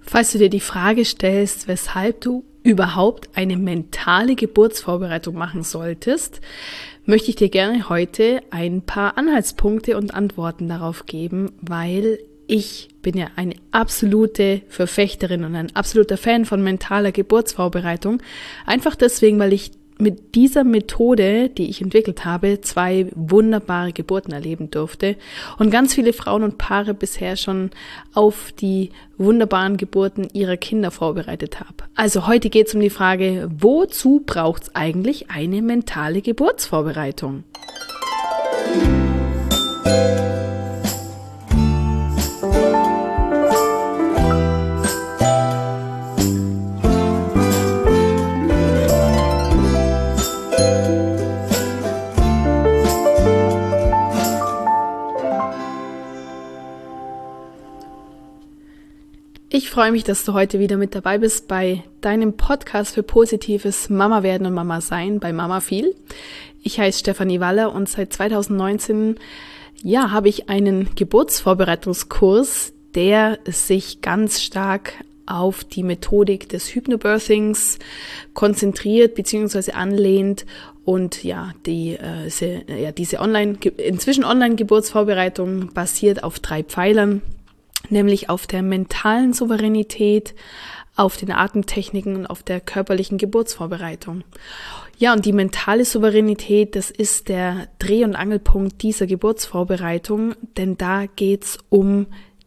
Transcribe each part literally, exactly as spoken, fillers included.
Falls du dir die Frage stellst, weshalb du überhaupt eine mentale Geburtsvorbereitung machen solltest, möchte ich dir gerne heute ein paar Anhaltspunkte und Antworten darauf geben, weil ich bin ja eine absolute Verfechterin und ein absoluter Fan von mentaler Geburtsvorbereitung. Einfach deswegen, weil ich mit dieser Methode, die ich entwickelt habe, zwei wunderbare Geburten erleben durfte und ganz viele Frauen und Paare bisher schon auf die wunderbaren Geburten ihrer Kinder vorbereitet habe. Also heute geht es um die Frage, wozu braucht es eigentlich eine mentale Geburtsvorbereitung? Ich freue mich, dass du heute wieder mit dabei bist bei deinem Podcast für positives Mama werden und Mama sein bei Mama viel. Ich heiße Stefanie Waller und seit zweitausendneunzehn ja, habe ich einen Geburtsvorbereitungskurs, der sich ganz stark auf die Methodik des Hypnobirthings konzentriert bzw. anlehnt und ja, die, äh, diese, ja, diese online, inzwischen Online-Geburtsvorbereitung basiert auf drei Pfeilern. Nämlich auf der mentalen Souveränität, auf den Atemtechniken und auf der körperlichen Geburtsvorbereitung. Ja, und die mentale Souveränität, das ist der Dreh- und Angelpunkt dieser Geburtsvorbereitung, denn da geht's um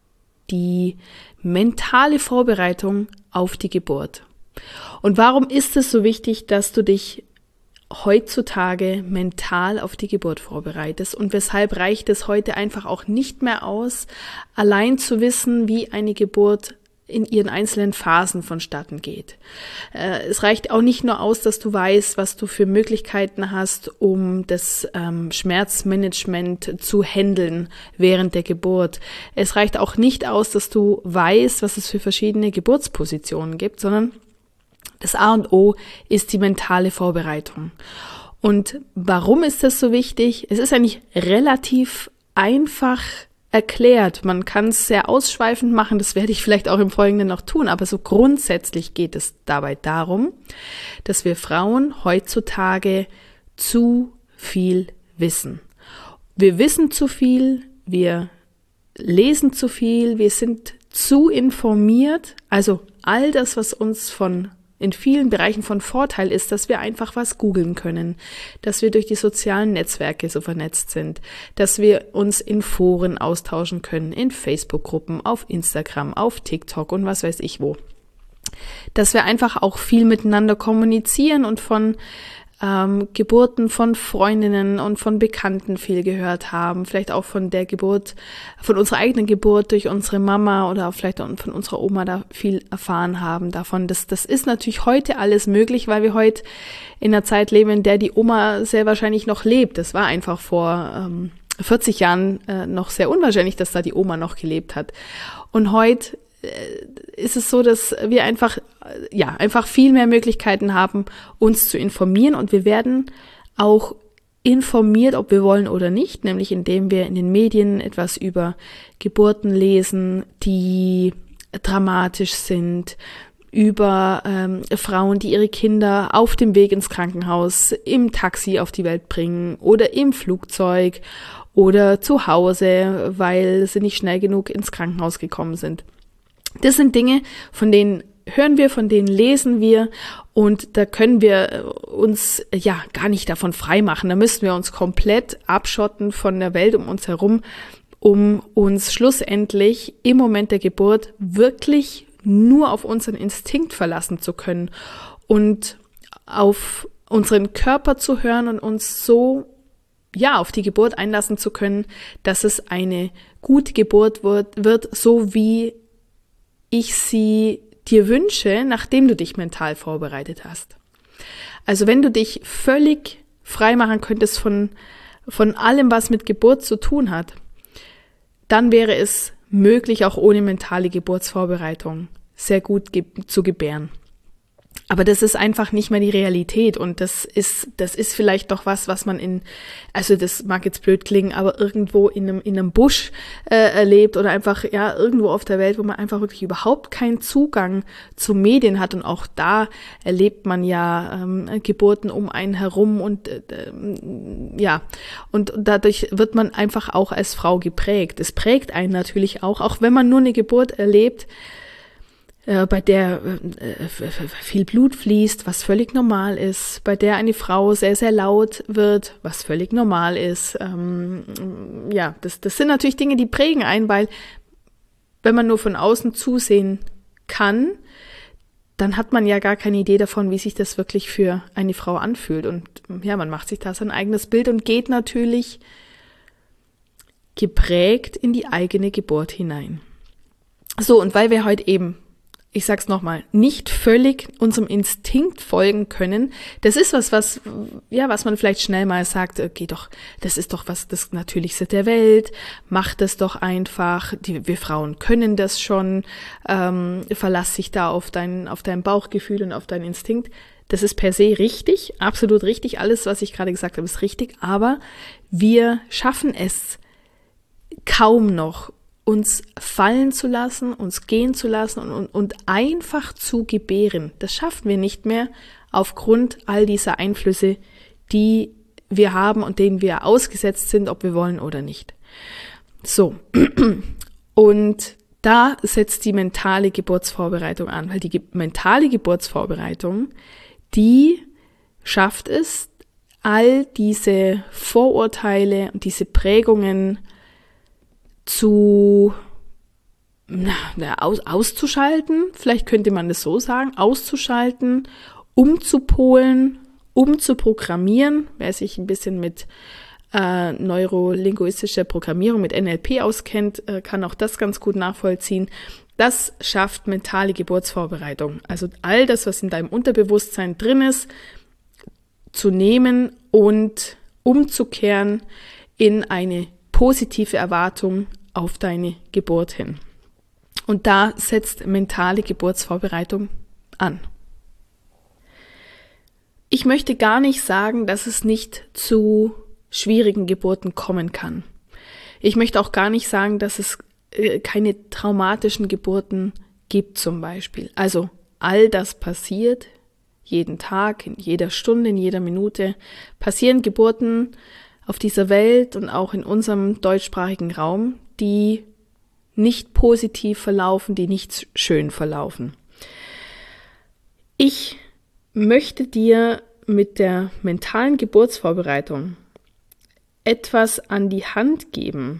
die mentale Vorbereitung auf die Geburt. Und warum ist es so wichtig, dass du dich heutzutage mental auf die Geburt vorbereitest und weshalb reicht es heute einfach auch nicht mehr aus, allein zu wissen, wie eine Geburt in ihren einzelnen Phasen vonstatten geht. Äh, es reicht auch nicht nur aus, dass du weißt, was du für Möglichkeiten hast, um das ähm, Schmerzmanagement zu handeln während der Geburt. Es reicht auch nicht aus, dass du weißt, was es für verschiedene Geburtspositionen gibt, sondern das A und O ist die mentale Vorbereitung. Und warum ist das so wichtig? Es ist eigentlich relativ einfach erklärt. Man kann es sehr ausschweifend machen, das werde ich vielleicht auch im Folgenden noch tun, aber so grundsätzlich geht es dabei darum, dass wir Frauen heutzutage zu viel wissen. Wir wissen zu viel, wir lesen zu viel, wir sind zu informiert, also all das, was uns von in vielen Bereichen von Vorteil ist, dass wir einfach was googeln können, dass wir durch die sozialen Netzwerke so vernetzt sind, dass wir uns in Foren austauschen können, in Facebook-Gruppen, auf Instagram, auf TikTok und was weiß ich wo. Dass wir einfach auch viel miteinander kommunizieren und von ähm, Geburten von Freundinnen und von Bekannten viel gehört haben, vielleicht auch von der Geburt, von unserer eigenen Geburt durch unsere Mama oder auch vielleicht auch von unserer Oma da viel erfahren haben davon. Das, das ist natürlich heute alles möglich, weil wir heute in einer Zeit leben, in der die Oma sehr wahrscheinlich noch lebt. Das war einfach vor ähm, vierzig Jahren äh, noch sehr unwahrscheinlich, dass da die Oma noch gelebt hat. Und heute ist es so, dass wir einfach, ja, einfach viel mehr Möglichkeiten haben, uns zu informieren und wir werden auch informiert, ob wir wollen oder nicht, nämlich indem wir in den Medien etwas über Geburten lesen, die dramatisch sind, über ähm, Frauen, die ihre Kinder auf dem Weg ins Krankenhaus, im Taxi auf die Welt bringen oder im Flugzeug oder zu Hause, weil sie nicht schnell genug ins Krankenhaus gekommen sind. Das sind Dinge, von denen hören wir, von denen lesen wir und da können wir uns ja gar nicht davon freimachen. Da müssen wir uns komplett abschotten von der Welt um uns herum, um uns schlussendlich im Moment der Geburt wirklich nur auf unseren Instinkt verlassen zu können und auf unseren Körper zu hören und uns so ja auf die Geburt einlassen zu können, dass es eine gute Geburt wird, wird so wie ich sie dir wünsche, nachdem du dich mental vorbereitet hast. Also wenn du dich völlig frei machen könntest von, von allem, was mit Geburt zu tun hat, dann wäre es möglich, auch ohne mentale Geburtsvorbereitung sehr gut ge- zu gebären. Aber das ist einfach nicht mehr die Realität und das ist, das ist vielleicht doch was, was man in, also das mag jetzt blöd klingen, aber irgendwo in einem, in einem Busch äh, erlebt oder einfach, ja, irgendwo auf der Welt, wo man einfach wirklich überhaupt keinen Zugang zu Medien hat und auch da erlebt man ja ähm, Geburten um einen herum und äh, ja, und dadurch wird man einfach auch als Frau geprägt. Es prägt einen natürlich auch, auch wenn man nur eine Geburt erlebt, Äh, bei der äh, viel Blut fließt, was völlig normal ist, bei der eine Frau sehr, sehr laut wird, was völlig normal ist. Ähm, ja, das, das sind natürlich Dinge, die prägen einen, weil wenn man nur von außen zusehen kann, dann hat man ja gar keine Idee davon, wie sich das wirklich für eine Frau anfühlt. Und ja, man macht sich da sein eigenes Bild und geht natürlich geprägt in die eigene Geburt hinein. So, und weil wir heute eben, ich sag's nochmal, nicht völlig unserem Instinkt folgen können. Das ist was, was, ja, was man vielleicht schnell mal sagt, okay, doch, das ist doch was, das Natürlichste der Welt, mach das doch einfach, die, wir Frauen können das schon, ähm, verlass dich da auf dein, auf dein Bauchgefühl und auf deinen Instinkt. Das ist per se richtig, absolut richtig, alles, was ich gerade gesagt habe, ist richtig, aber wir schaffen es kaum noch, uns fallen zu lassen, uns gehen zu lassen und, und, und einfach zu gebären. Das schaffen wir nicht mehr aufgrund all dieser Einflüsse, die wir haben und denen wir ausgesetzt sind, ob wir wollen oder nicht. So, und da setzt die mentale Geburtsvorbereitung an, weil die ge- mentale Geburtsvorbereitung, die schafft es, all diese Vorurteile und diese Prägungen zu na, aus, auszuschalten, vielleicht könnte man das so sagen, auszuschalten, umzupolen, umzuprogrammieren, wer sich ein bisschen mit äh, neurolinguistischer Programmierung, mit N L P auskennt, äh, kann auch das ganz gut nachvollziehen. Das schafft mentale Geburtsvorbereitung. Also all das, was in deinem Unterbewusstsein drin ist, zu nehmen und umzukehren in eine positive Erwartung auf deine Geburt hin. Und da setzt mentale Geburtsvorbereitung an. Ich möchte gar nicht sagen, dass es nicht zu schwierigen Geburten kommen kann. Ich möchte auch gar nicht sagen, dass es äh, keine traumatischen Geburten gibt zum Beispiel. Also all das passiert jeden Tag, in jeder Stunde, in jeder Minute, passieren Geburten auf dieser Welt und auch in unserem deutschsprachigen Raum, die nicht positiv verlaufen, die nicht schön verlaufen. Ich möchte dir mit der mentalen Geburtsvorbereitung etwas an die Hand geben,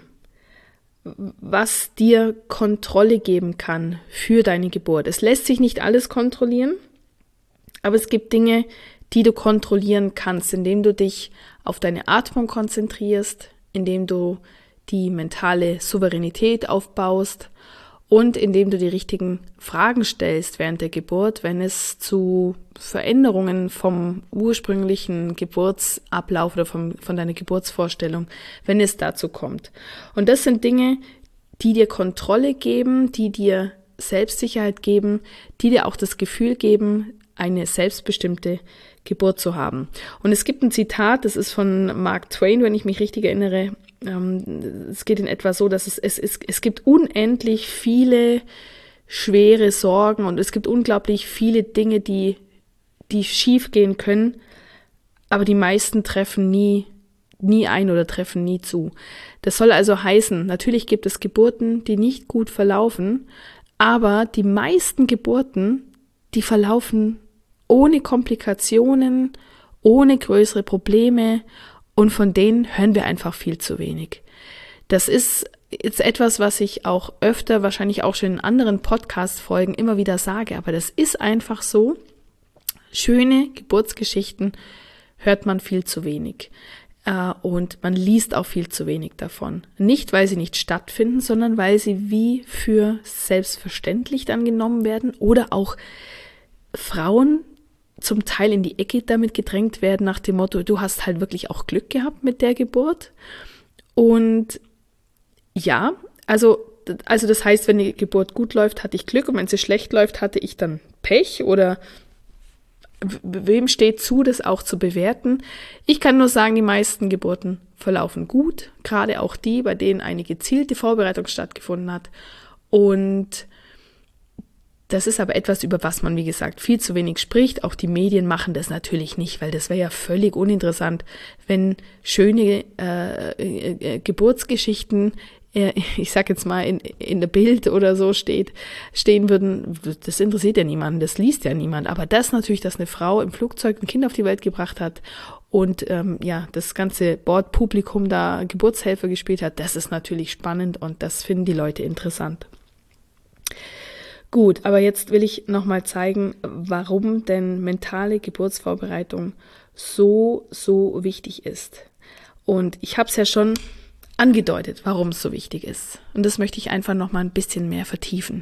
was dir Kontrolle geben kann für deine Geburt. Es lässt sich nicht alles kontrollieren, aber es gibt Dinge, die du kontrollieren kannst, indem du dich auf deine Atmung konzentrierst, indem du die mentale Souveränität aufbaust und indem du die richtigen Fragen stellst während der Geburt, wenn es zu Veränderungen vom ursprünglichen Geburtsablauf oder vom, von deiner Geburtsvorstellung, wenn es dazu kommt. Und das sind Dinge, die dir Kontrolle geben, die dir Selbstsicherheit geben, die dir auch das Gefühl geben, eine selbstbestimmte Geburt zu haben. Und es gibt ein Zitat, das ist von Mark Twain, wenn ich mich richtig erinnere. Ähm, es geht in etwa so, dass es, es, es, es gibt unendlich viele schwere Sorgen und es gibt unglaublich viele Dinge, die, die schief gehen können, aber die meisten treffen nie, nie ein oder treffen nie zu. Das soll also heißen, natürlich gibt es Geburten, die nicht gut verlaufen, aber die meisten Geburten, die verlaufen ohne Komplikationen, ohne größere Probleme und von denen hören wir einfach viel zu wenig. Das ist jetzt etwas, was ich auch öfter, wahrscheinlich auch schon in anderen Podcast-Folgen immer wieder sage, aber das ist einfach so. Schöne Geburtsgeschichten hört man viel zu wenig äh, und man liest auch viel zu wenig davon. Nicht, weil sie nicht stattfinden, sondern weil sie wie für selbstverständlich dann genommen werden oder auch Frauen zum Teil in die Ecke damit gedrängt werden nach dem Motto, du hast halt wirklich auch Glück gehabt mit der Geburt. Und ja, also, also das heißt, wenn die Geburt gut läuft, hatte ich Glück und wenn sie schlecht läuft, hatte ich dann Pech oder wem steht zu, das auch zu bewerten? Ich kann nur sagen, die meisten Geburten verlaufen gut, gerade auch die, bei denen eine gezielte Vorbereitung stattgefunden hat. Und das ist aber etwas, über was man, wie gesagt, viel zu wenig spricht. Auch die Medien machen das natürlich nicht, weil das wäre ja völlig uninteressant, wenn schöne äh, äh, Geburtsgeschichten, äh, ich sag jetzt mal, in, in der Bild oder so steht, stehen würden. Das interessiert ja niemanden, das liest ja niemand. Aber das natürlich, dass eine Frau im Flugzeug ein Kind auf die Welt gebracht hat und ähm, ja, das ganze Bordpublikum da Geburtshelfer gespielt hat, das ist natürlich spannend und das finden die Leute interessant. Gut, aber jetzt will ich nochmal zeigen, warum denn mentale Geburtsvorbereitung so, so wichtig ist. Und ich habe es ja schon angedeutet, warum es so wichtig ist. Und das möchte ich einfach nochmal ein bisschen mehr vertiefen.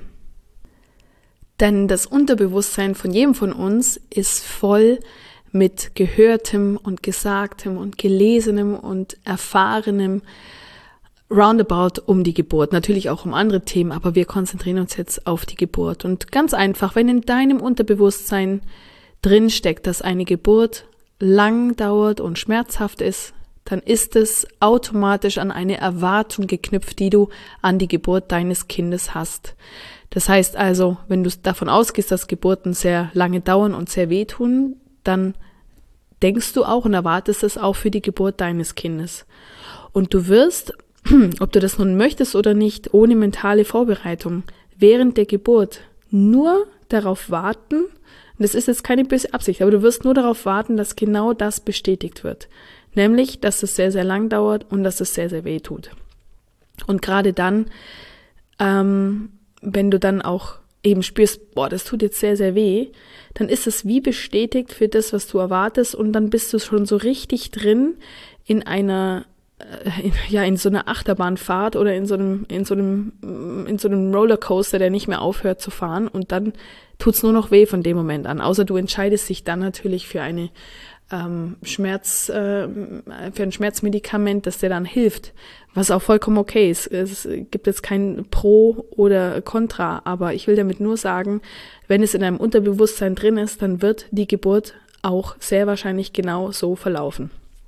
Denn das Unterbewusstsein von jedem von uns ist voll mit Gehörtem und Gesagtem und Gelesenem und Erfahrenem, roundabout um die Geburt, natürlich auch um andere Themen, aber wir konzentrieren uns jetzt auf die Geburt. Und ganz einfach, wenn in deinem Unterbewusstsein drinsteckt, dass eine Geburt lang dauert und schmerzhaft ist, dann ist es automatisch an eine Erwartung geknüpft, die du an die Geburt deines Kindes hast. Das heißt also, wenn du davon ausgehst, dass Geburten sehr lange dauern und sehr wehtun, dann denkst du auch und erwartest es auch für die Geburt deines Kindes. Und du wirst, ob du das nun möchtest oder nicht, ohne mentale Vorbereitung während der Geburt nur darauf warten, und das ist jetzt keine böse Absicht, aber du wirst nur darauf warten, dass genau das bestätigt wird. Nämlich, dass es sehr, sehr lang dauert und dass es sehr, sehr weh tut. Und gerade dann, ähm, wenn du dann auch eben spürst, boah, das tut jetzt sehr, sehr weh, dann ist es wie bestätigt für das, was du erwartest und dann bist du schon so richtig drin in einer In, ja, in so einer Achterbahnfahrt oder in so einem, in so einem, in so einem Rollercoaster, der nicht mehr aufhört zu fahren und dann tut's nur noch weh von dem Moment an. Außer du entscheidest dich dann natürlich für eine ähm, Schmerz, äh, für ein Schmerzmedikament, das dir dann hilft, was auch vollkommen okay ist. Es gibt jetzt kein Pro oder Contra, aber ich will damit nur sagen, wenn es in deinem Unterbewusstsein drin ist, dann wird die Geburt auch sehr wahrscheinlich genau so verlaufen.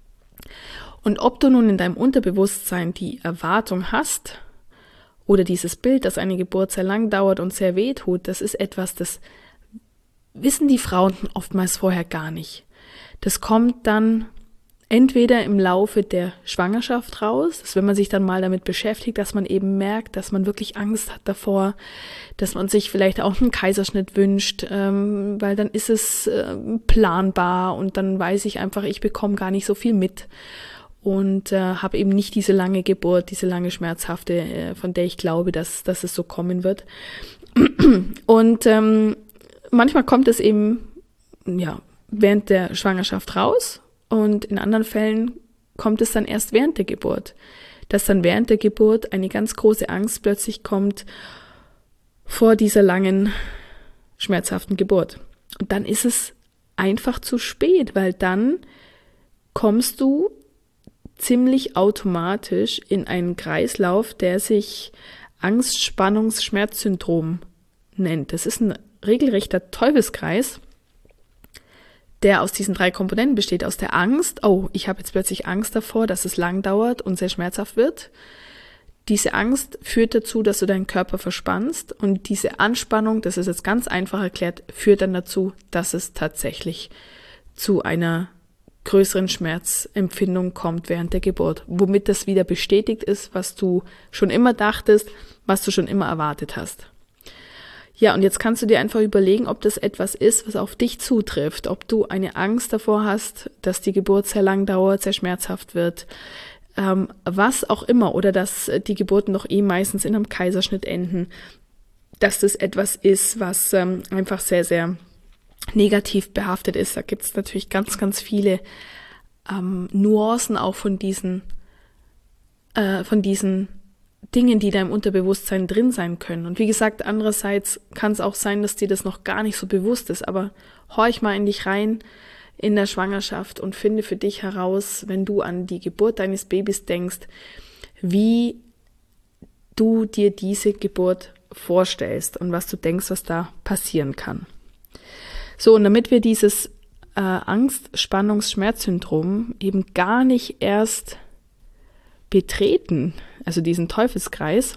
Und ob du nun in deinem Unterbewusstsein die Erwartung hast oder dieses Bild, dass eine Geburt sehr lang dauert und sehr weh tut, das ist etwas, das wissen die Frauen oftmals vorher gar nicht. Das kommt dann entweder im Laufe der Schwangerschaft raus, dass wenn man sich dann mal damit beschäftigt, dass man eben merkt, dass man wirklich Angst hat davor, dass man sich vielleicht auch einen Kaiserschnitt wünscht, ähm, weil dann ist es äh, planbar und dann weiß ich einfach, ich bekomme gar nicht so viel mit. Und äh, habe eben nicht diese lange Geburt, diese lange schmerzhafte, äh, von der ich glaube, dass, dass es so kommen wird. Und ähm, manchmal kommt es eben ja während der Schwangerschaft raus und in anderen Fällen kommt es dann erst während der Geburt. Dass dann während der Geburt eine ganz große Angst plötzlich kommt vor dieser langen, schmerzhaften Geburt. Und dann ist es einfach zu spät, weil dann kommst du ziemlich automatisch in einen Kreislauf, der sich Angst-Spannungs-Schmerz-Syndrom nennt. Das ist ein regelrechter Teufelskreis, der aus diesen drei Komponenten besteht. Aus der Angst, oh, ich habe jetzt plötzlich Angst davor, dass es lang dauert und sehr schmerzhaft wird. Diese Angst führt dazu, dass du deinen Körper verspannst und diese Anspannung, das ist jetzt ganz einfach erklärt, führt dann dazu, dass es tatsächlich zu einer größeren Schmerzempfindung kommt während der Geburt, womit das wieder bestätigt ist, was du schon immer dachtest, was du schon immer erwartet hast. Ja, und jetzt kannst du dir einfach überlegen, ob das etwas ist, was auf dich zutrifft, ob du eine Angst davor hast, dass die Geburt sehr lang dauert, sehr schmerzhaft wird, ähm, was auch immer, oder dass die Geburten doch eh meistens in einem Kaiserschnitt enden, dass das etwas ist, was ähm, einfach sehr, sehr negativ behaftet ist. Da gibt es natürlich ganz, ganz viele ähm, Nuancen auch von diesen, äh, von diesen Dingen, die da im Unterbewusstsein drin sein können. Und wie gesagt, andererseits kann es auch sein, dass dir das noch gar nicht so bewusst ist, aber horch mal in dich rein in der Schwangerschaft und finde für dich heraus, wenn du an die Geburt deines Babys denkst, wie du dir diese Geburt vorstellst und was du denkst, was da passieren kann. So, und damit wir dieses äh, Angst-Spannungs-Schmerzsyndrom eben gar nicht erst betreten, also diesen Teufelskreis.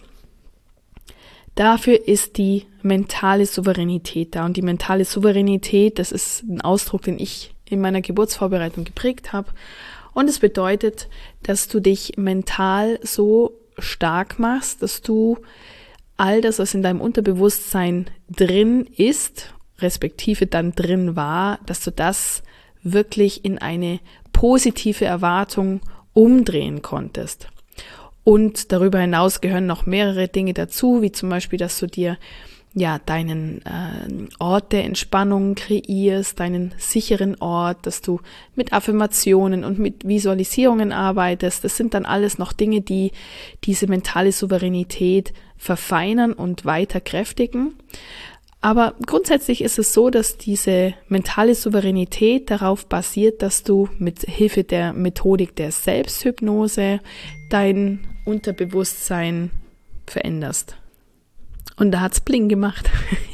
Dafür ist die mentale Souveränität da. Und die mentale Souveränität, das ist ein Ausdruck, den ich in meiner Geburtsvorbereitung geprägt habe. Und es bedeutet, dass du dich mental so stark machst, dass du all das, was in deinem Unterbewusstsein drin ist, respektive dann drin war, dass du das wirklich in eine positive Erwartung umdrehen konntest. Und darüber hinaus gehören noch mehrere Dinge dazu, wie zum Beispiel, dass du dir ja deinen äh, Ort der Entspannung kreierst, deinen sicheren Ort, dass du mit Affirmationen und mit Visualisierungen arbeitest. Das sind dann alles noch Dinge, die diese mentale Souveränität verfeinern und weiter kräftigen. Aber grundsätzlich ist es so, dass diese mentale Souveränität darauf basiert, dass du mit Hilfe der Methodik der Selbsthypnose dein Unterbewusstsein veränderst. Und da hat's Bling gemacht.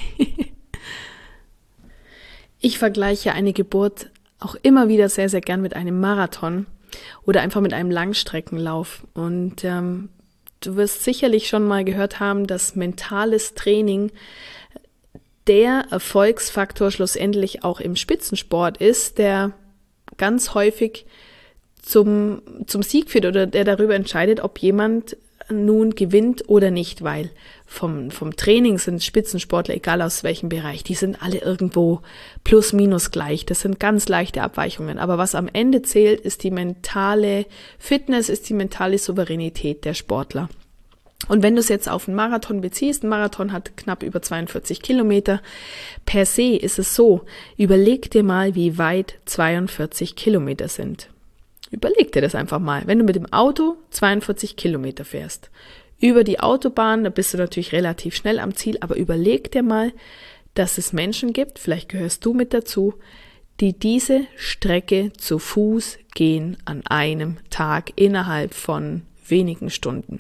Ich vergleiche eine Geburt auch immer wieder sehr, sehr gern mit einem Marathon oder einfach mit einem Langstreckenlauf. Und ähm, du wirst sicherlich schon mal gehört haben, dass mentales Training der Erfolgsfaktor schlussendlich auch im Spitzensport ist, der ganz häufig zum, zum Sieg führt oder der darüber entscheidet, ob jemand nun gewinnt oder nicht, weil vom, vom Training sind Spitzensportler, egal aus welchem Bereich, die sind alle irgendwo plus minus gleich. Das sind ganz leichte Abweichungen. Aber was am Ende zählt, ist die mentale Fitness, ist die mentale Souveränität der Sportler. Und wenn du es jetzt auf einen Marathon beziehst, ein Marathon hat knapp über zweiundvierzig Kilometer, per se ist es so, überleg dir mal, wie weit zweiundvierzig Kilometer sind. Überleg dir das einfach mal. Wenn du mit dem Auto zweiundvierzig Kilometer fährst, über die Autobahn, da bist du natürlich relativ schnell am Ziel, aber überleg dir mal, dass es Menschen gibt, vielleicht gehörst du mit dazu, die diese Strecke zu Fuß gehen an einem Tag innerhalb von wenigen Stunden.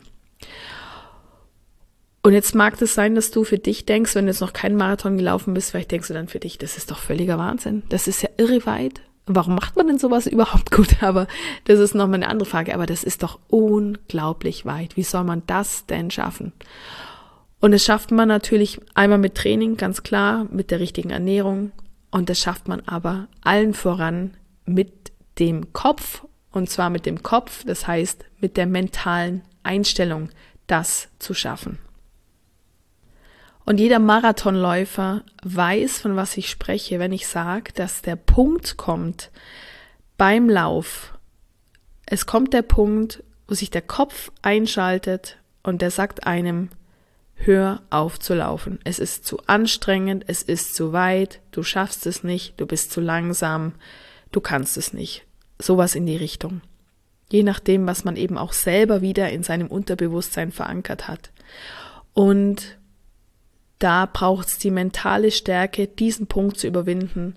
Und jetzt mag es sein, dass du für dich denkst, wenn du jetzt noch keinen Marathon gelaufen bist, vielleicht denkst du dann für dich, das ist doch völliger Wahnsinn. Das ist ja irre weit. Warum macht man denn sowas überhaupt gut? Aber das ist nochmal eine andere Frage. Aber das ist doch unglaublich weit. Wie soll man das denn schaffen? Und das schafft man natürlich einmal mit Training, ganz klar, mit der richtigen Ernährung. Und das schafft man aber allen voran mit dem Kopf. Und zwar mit dem Kopf, das heißt mit der mentalen Einstellung, das zu schaffen. Und jeder Marathonläufer weiß, von was ich spreche, wenn ich sage, dass der Punkt kommt beim Lauf. Es kommt der Punkt, wo sich der Kopf einschaltet und der sagt einem, hör auf zu laufen. Es ist zu anstrengend, es ist zu weit, du schaffst es nicht, du bist zu langsam, du kannst es nicht. Sowas in die Richtung. Je nachdem, was man eben auch selber wieder in seinem Unterbewusstsein verankert hat. Und da braucht es die mentale Stärke, diesen Punkt zu überwinden.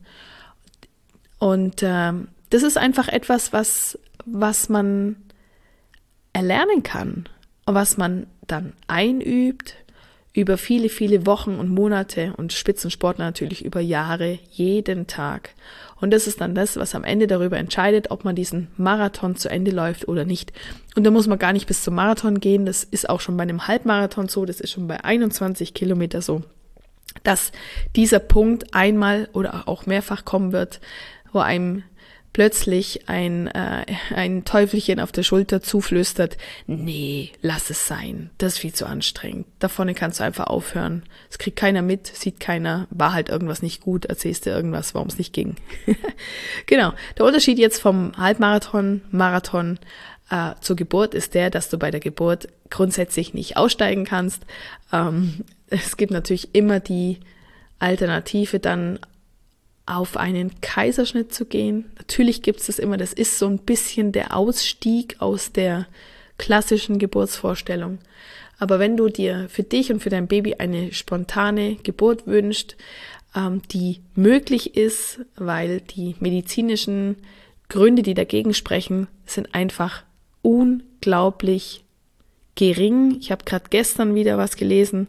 Und äh, das ist einfach etwas, was, was man erlernen kann und was man dann einübt über viele, viele Wochen und Monate und Spitzensportler natürlich über Jahre, jeden Tag. Und das ist dann das, was am Ende darüber entscheidet, ob man diesen Marathon zu Ende läuft oder nicht. Und da muss man gar nicht bis zum Marathon gehen, das ist auch schon bei einem Halbmarathon so, das ist schon bei einundzwanzig Kilometer so, dass dieser Punkt einmal oder auch mehrfach kommen wird, wo einem plötzlich ein, äh, ein Teufelchen auf der Schulter zuflüstert, nee, lass es sein, das ist viel zu anstrengend, da vorne kannst du einfach aufhören, es kriegt keiner mit, sieht keiner, war halt irgendwas nicht gut, erzählst dir irgendwas, warum es nicht ging. Genau, der Unterschied jetzt vom Halbmarathon, Marathon äh, zur Geburt ist der, dass du bei der Geburt grundsätzlich nicht aussteigen kannst. Ähm, es gibt natürlich immer die Alternative dann auf einen Kaiserschnitt zu gehen. Natürlich gibt es das immer, das ist so ein bisschen der Ausstieg aus der klassischen Geburtsvorstellung. Aber wenn du dir für dich und für dein Baby eine spontane Geburt wünschst, ähm, die möglich ist, weil die medizinischen Gründe, die dagegen sprechen, sind einfach unglaublich gering. Ich habe gerade gestern wieder was gelesen,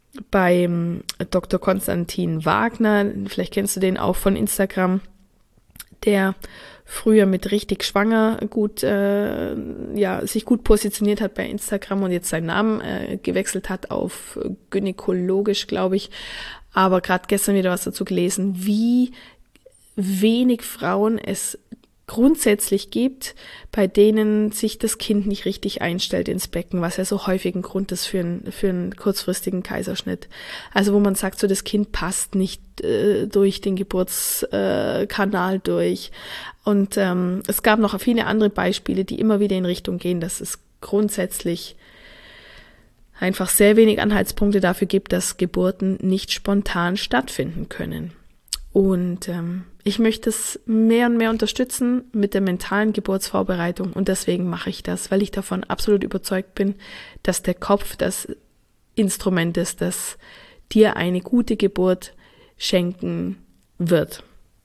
beim Doktor Konstantin Wagner, vielleicht kennst du den auch von Instagram, der früher mit richtig schwanger gut, äh, ja, sich gut positioniert hat bei Instagram und jetzt seinen Namen äh, gewechselt hat auf gynäkologisch, glaube ich. Aber gerade gestern wieder was dazu gelesen, wie wenig Frauen es grundsätzlich gibt, bei denen sich das Kind nicht richtig einstellt ins Becken, was ja so häufig ein Grund ist für einen, für einen kurzfristigen Kaiserschnitt. Also wo man sagt, so das Kind passt nicht äh, durch den Geburtskanal äh, durch. Und ähm, es gab noch viele andere Beispiele, die immer wieder in Richtung gehen, dass es grundsätzlich einfach sehr wenig Anhaltspunkte dafür gibt, dass Geburten nicht spontan stattfinden können. Und ähm, ich möchte es mehr und mehr unterstützen mit der mentalen Geburtsvorbereitung und deswegen mache ich das, weil ich davon absolut überzeugt bin, dass der Kopf das Instrument ist, das dir eine gute Geburt schenken wird.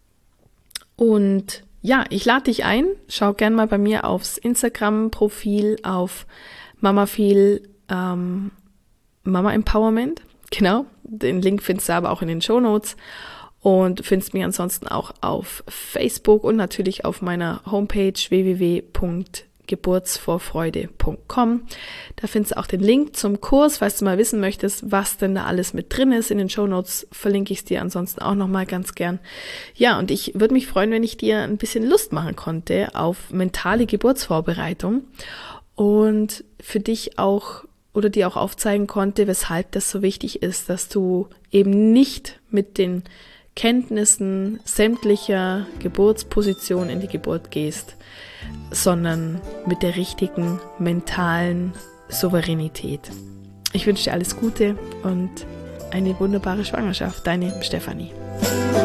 Und ja, ich lade dich ein, schau gern mal bei mir aufs Instagram-Profil auf MamaFeel ähm, Mama Empowerment, genau, den Link findest du aber auch in den Shownotes. Und findest mich ansonsten auch auf Facebook und natürlich auf meiner Homepage w w w punkt geburtsvorfreude punkt com. Da findest du auch den Link zum Kurs, falls du mal wissen möchtest, was denn da alles mit drin ist. In den Shownotes verlinke ich es dir ansonsten auch nochmal ganz gern. Ja, und ich würde mich freuen, wenn ich dir ein bisschen Lust machen konnte auf mentale Geburtsvorbereitung und für dich auch oder dir auch aufzeigen konnte, weshalb das so wichtig ist, dass du eben nicht mit den Kenntnissen sämtlicher Geburtspositionen in die Geburt gehst, sondern mit der richtigen mentalen Souveränität. Ich wünsche dir alles Gute und eine wunderbare Schwangerschaft. Deine Stefanie.